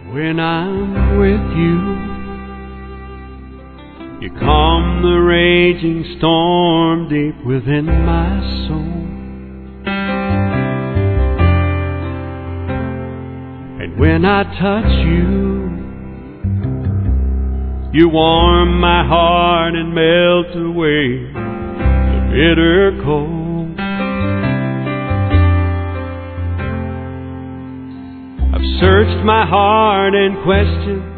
When I'm with you, you calm the raging storm deep within my soul. And when I touch you, you warm my heart and melt away the bitter cold. I've searched my heart and questioned